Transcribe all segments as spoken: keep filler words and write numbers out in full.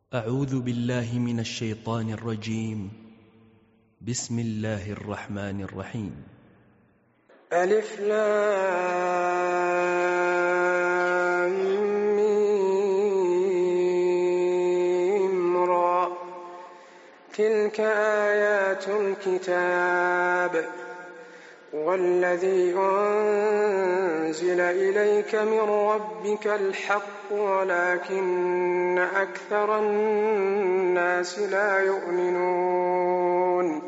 أعوذ بالله من الشيطان الرجيم. بسم الله الرحمن الرحيم. ألف لام ميم را، تلك آيات الكتاب والذي أنزل إليك من ربك الحق ولكن أكثر الناس لا يؤمنون.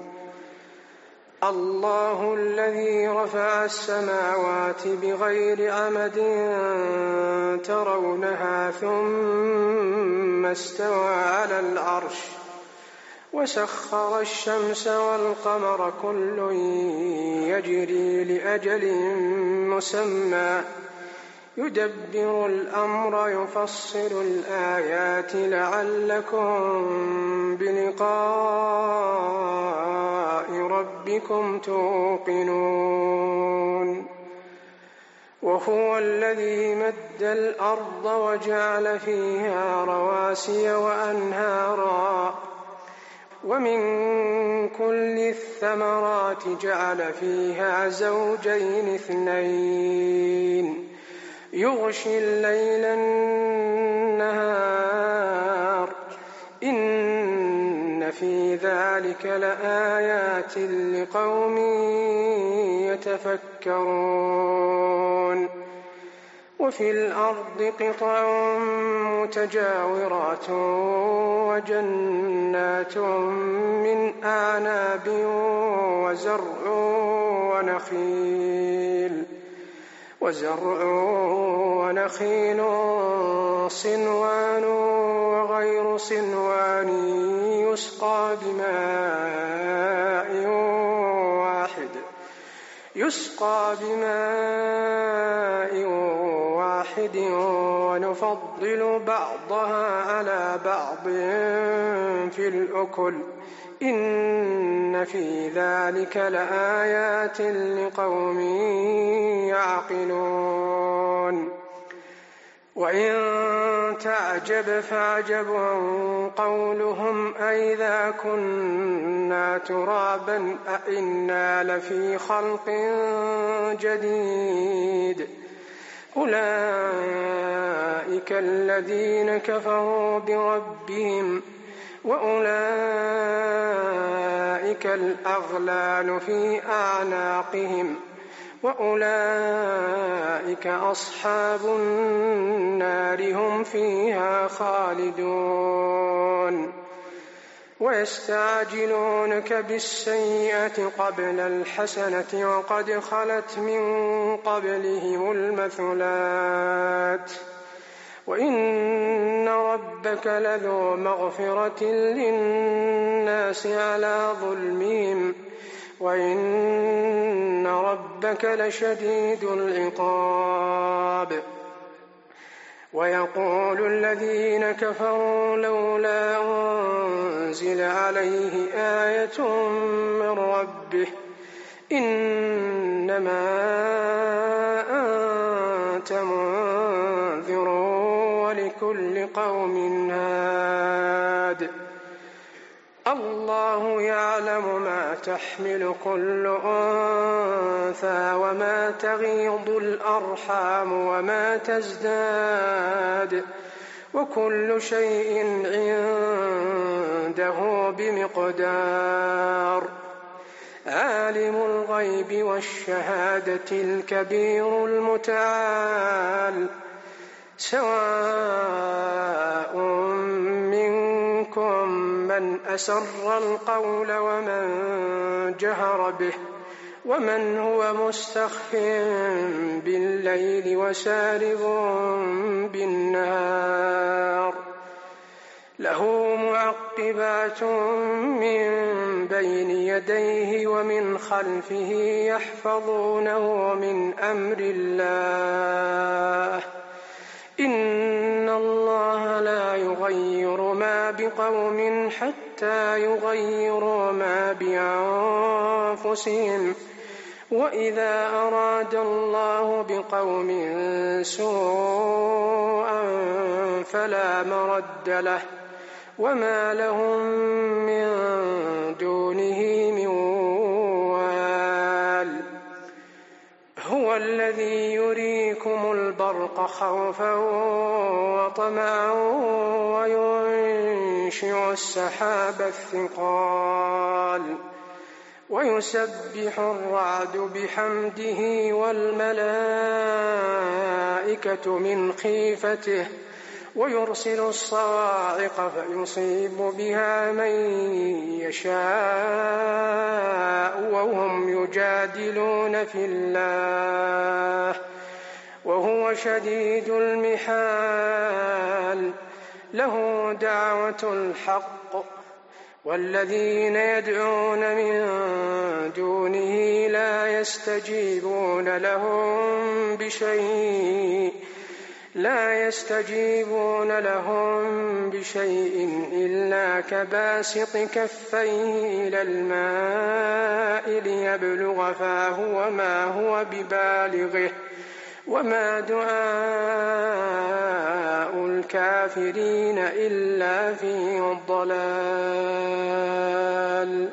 الله الذي رفع السماوات بغير عمد ترونها ثم استوى على العرش وسخر الشمس والقمر كل يجري لأجل مسمى يدبر الأمر يفصل الآيات لعلكم بلقاء ربكم توقنون. وهو الذي مد الأرض وجعل فيها رواسي وأنهارا ومن كل الثمرات جعل فيها زوجين اثنين يغشي الليل النهار إن في ذلك لآيات لقوم يتفكرون. وفي الأرض قطع متجاورات وجنات من أعناب وزرع ونخيل وزرع ونخيل صنوان وغير صنوان يسقى بماء واحد يسقى بماء واحد ونفضل بعضها على بعض في الأكل إن في ذلك لآيات لقوم يعقلون. وإن تعجب فعجب قولهم أئذا كنا ترابا أئنا لفي خلق جديد أولئك الذين كفروا بربهم وأولئك الأغلال في أعناقهم وأولئك أصحاب النار هم فيها خالدون. ويستعجلونك بالسيئة قبل الحسنة وقد خلت من قبلهم المثلات وإن ربك لذو مغفرة للناس على ظلمهم وإن ربك لشديد العقاب. ويقول الذين كفروا لولا أنزل عليه آية من ربه إنما أنت منذر ولكل قوم هاد الله يعلم ما تحمل كل أنثى وما تغيض الأرحام وما تزداد وكل شيء عنده بمقدار. عالم الغيب والشهادة الكبير المتعال سواء منكم من أسر القول ومن جهر به ومن هو مستخف بالليل وسارب بالنهار له معقبات من بين يديه ومن خلفه يحفظونه من أمر الله إن الله لا يغير ما بقوم حتى يغيروا ما بأنفسهم وإذا أراد الله بقوم سوءا فلا مرد له وما لهم من دونه من وال. هو الذي يريكم البرق خوفا وطمعا وينشئ السحاب الثقال ويسبح الرعد بحمده والملائكة من خيفته ويرسل الصواعق فيصيب بها من يشاء وهم يجادلون في الله وهو شديد المحال. له دعوة الحق والذين يدعون من دونه لا يستجيبون لهم بشيء لا يستجيبون لهم بشيء إلا كباسط كفيه إلى الماء ليبلغ فاه وما هو ببالغه وما دعاء الكافرين إلا في ضلال.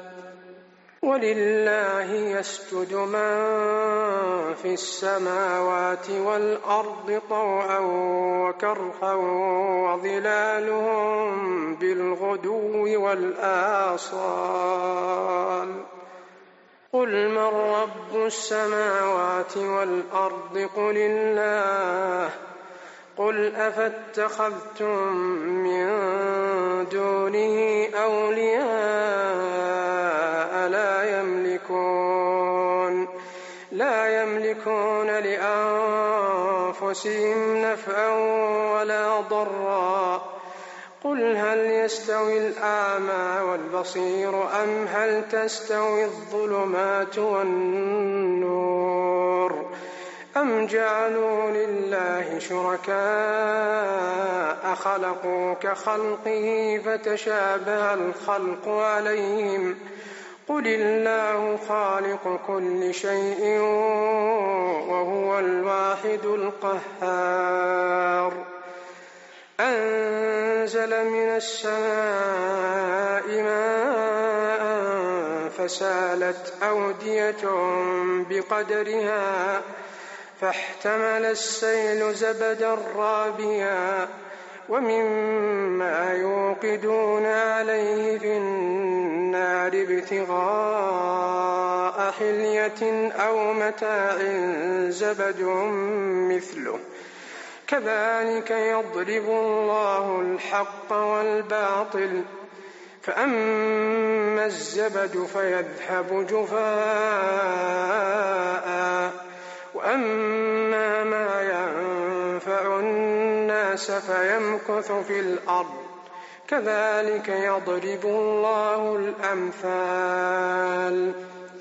ولله يسجد من في السماوات والأرض طوعا وكرها وظلالهم بالغدو والآصال. قل من رب السماوات والأرض قل الله. قل أفاتخذتم من دونه أولياء لا يملكون لا يملكون لأنفسهم نفعا ولا ضرا. قل هل يستوي الأعمى والبصير أم هل تستوي الظلمات والنور أم جعلوا لله شركاء خلقوا كخلقه فتشابه الخلق عليهم. قل الله خالق كل شيء وهو الواحد القهار. أنزل من السماء ماء فسالت أودية بقدرها فاحتمل السيل زبدا رابيا ومما يوقدون عليه في النار ابتغاء حلية أو متاع زبد مثله كذلك يضرب الله الحق والباطل. فأما الزبد فيذهب جفاء وأما ما ينفع الناس فيمكث في الأرض كذلك يضرب الله الأمثال.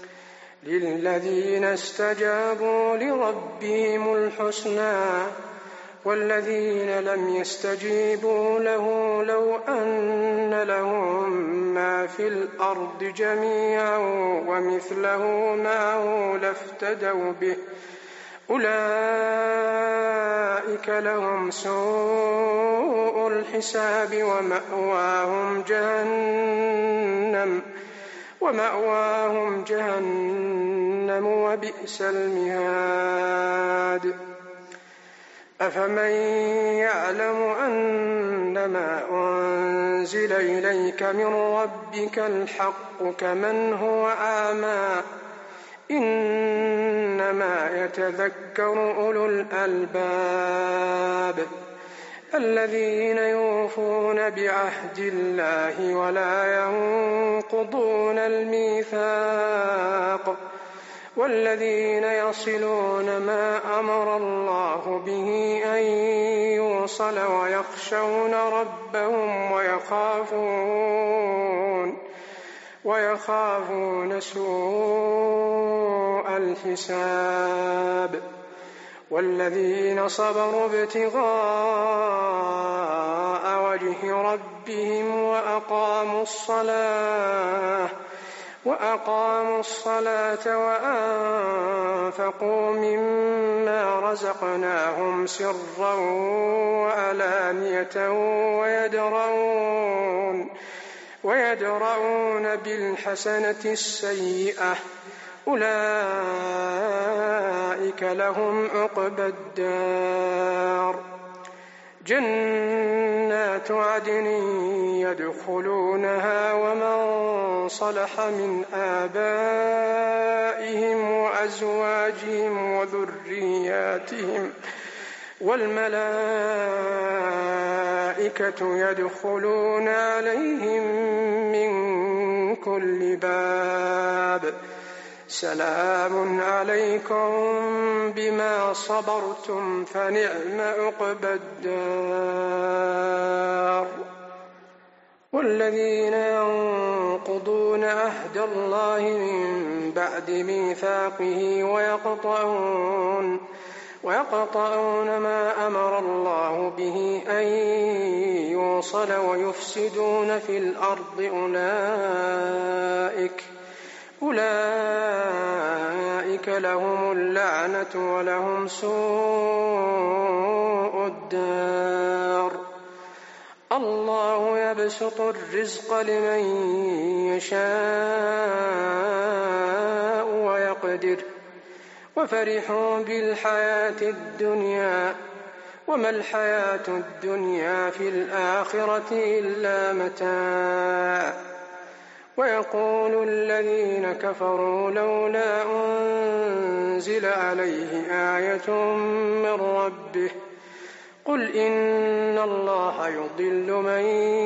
للذين استجابوا لربهم الحسنى والذين لم يستجيبوا له لو أن لهم ما في الأرض جميعا ومثله معه لافتدوا به أولئك لهم سوء الحساب ومأواهم جهنم ومأواهم جهنم وبئس المهاد. أفمن يعلم أنما أنزل إليك من ربك الحق كمن هو أعمى إنما يتذكر أولو الألباب الذين يوفون بعهد الله ولا ينقضون الميثاق والذين يصلون ما أمر الله به أن يوصل ويخشون ربهم ويخافون ويخافون سوء الحساب والذين صبروا ابتغاء وجه ربهم وأقاموا الصلاة وأقاموا الصلاة وأنفقوا مما رزقناهم سرا وعلانية ويدرؤون, ويدرؤون بالحسنة السيئة أولئك لهم عقبى الدار. جنات عدن يدخلونها ومن صلح من آبائهم وأزواجهم وذرياتهم والملائكة يدخلون عليهم من كل باب سلام عليكم بما صبرتم فنعم عقبى الدار. والذين ينقضون عهد الله من بعد ميثاقه ويقطعون, ويقطعون ما أمر الله به أن يوصل ويفسدون في الأرض أولئك أولئك لهم اللعنة ولهم سوء الدار. الله يبسط الرزق لمن يشاء ويقدر وفرحوا بالحياة الدنيا وما الحياة الدنيا في الآخرة إلا متاع. ويقول الذين كفروا لولا أنزل عليه آية من ربه قل إن الله يضل من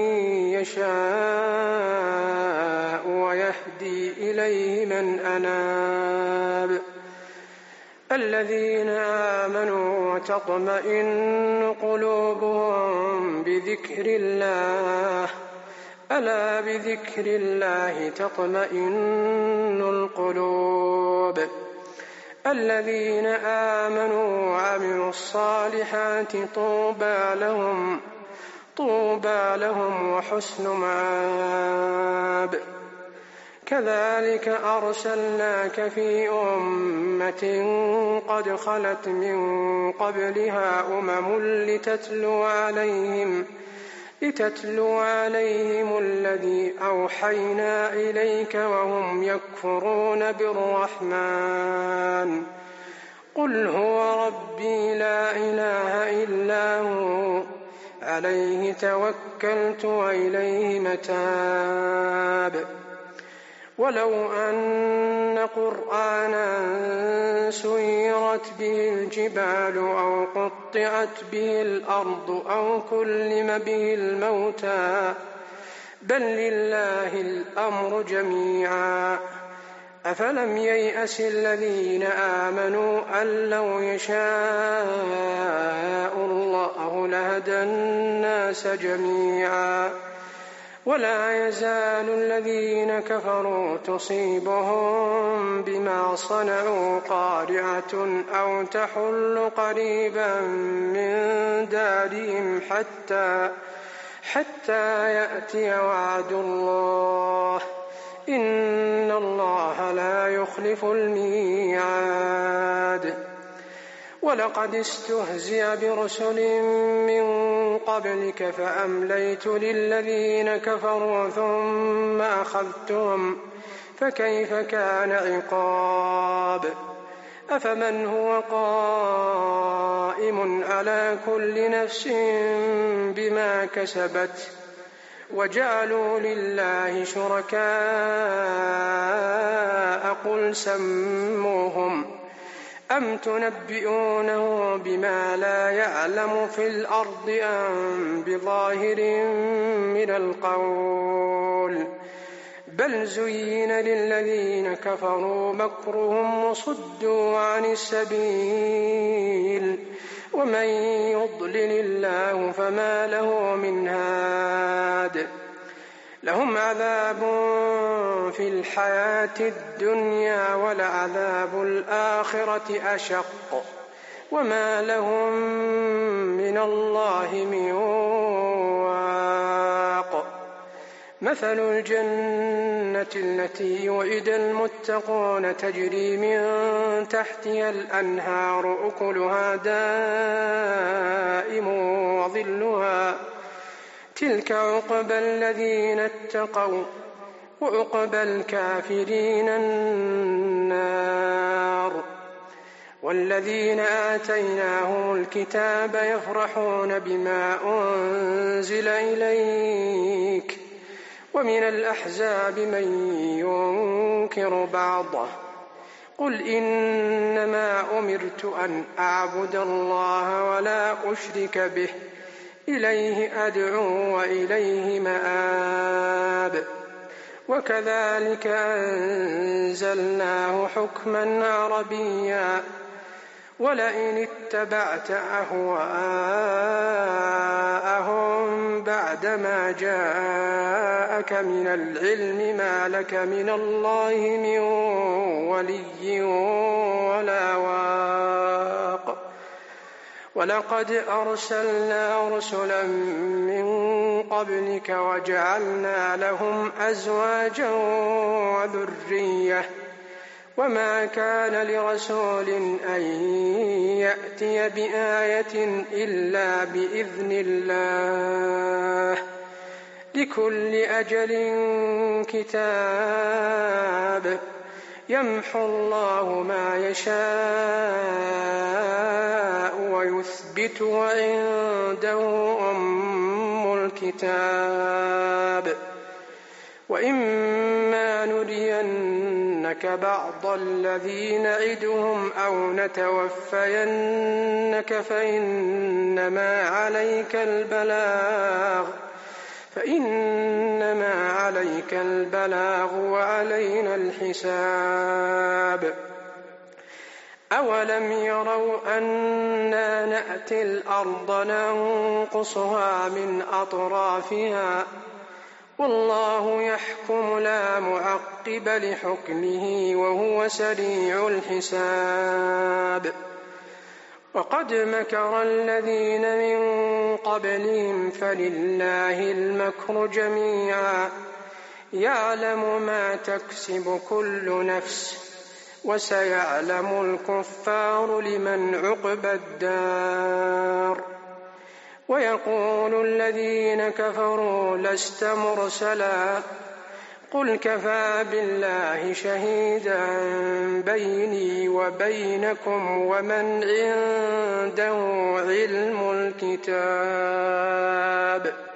يشاء ويهدي إليه من أناب. الذين آمنوا وتطمئن قلوبهم بذكر الله ألا بذكر الله تطمئن القلوب. الذين آمنوا وعملوا الصالحات طوبى لهم, طوبى لهم وحسن مآب. كذلك أرسلناك في أمة قد خلت من قبلها أمم لتتلو عليهم لتتلو عليهم الذي أوحينا إليك وهم يكفرون بالرحمن قل هو ربي لا إله إلا هو عليه توكلت وإليه متاب. ولو أن قرآنا سيرت به الجبال أو قطعت به الأرض أو كلم به الموتى بل لله الأمر جميعا أفلم ييأس الذين آمنوا أن لو يشاء الله لهدى الناس جميعا ولا يزال الذين كفروا تصيبهم بما صنعوا قارعة أو تحل قريبا من دارهم حتى, حتى يأتي وعد الله إن الله لا يخلف الميعاد. ولقد استهزئ برسل من قبلك فأمليت للذين كفروا ثم أخذتهم فكيف كان عقاب. أفمن هو قائم على كل نفس بما كسبت وجعلوا لله شركاء قل سموهم أم تنبئونه بما لا يعلم في الأرض أم بظاهر من القول بل زين للذين كفروا مكرهم وصدوا عن السبيل ومن يضلل الله فما له من هاد. لهم عذاب في الحياة الدنيا ولعذاب الآخرة أشق وما لهم من الله من واق. مثل الجنة التي وعد المتقون تجري من تحتها الأنهار أكلها دائم وظلها تلك عقبى الذين اتقوا وعقبى الكافرين النار. والذين آتيناهم الكتاب يفرحون بما أنزل إليك ومن الأحزاب من ينكر بعضه قل إنما أمرت أن أعبد الله ولا أشرك به إليه أدعو وإليه مآب. وكذلك أنزلناه حكما عربيا ولئن اتبعت أهواءهم بعدما جاءك من العلم ما لك من الله من ولي ولا واق. ولقد أرسلنا رسلا من قبلك وجعلنا لهم أزواجا وذرية وما كان لرسول أن يأتي بآية إلا بإذن الله لكل أجل كتاب يمحو الله ما يشاء ويثبت وعنده أم الكتاب. وإما نرينك بعض الذي نعدهم أو نتوفينك فإنما عليك البلاغ فإنما عليك البلاغ وعلينا الحساب. أولم يروا أنا نأتي الأرض ننقصها من أطرافها والله يحكم لا معقب لحكمه وهو سريع الحساب. وقد مكر الذين من قبلهم فلله المكر جميعا يعلم ما تكسب كل نفس وسيعلم الكفار لمن عقبى الدار. ويقول الذين كفروا لست مرسلا قل كفى بالله شهيدا بيني وبينكم ومن عنده علم الكتاب.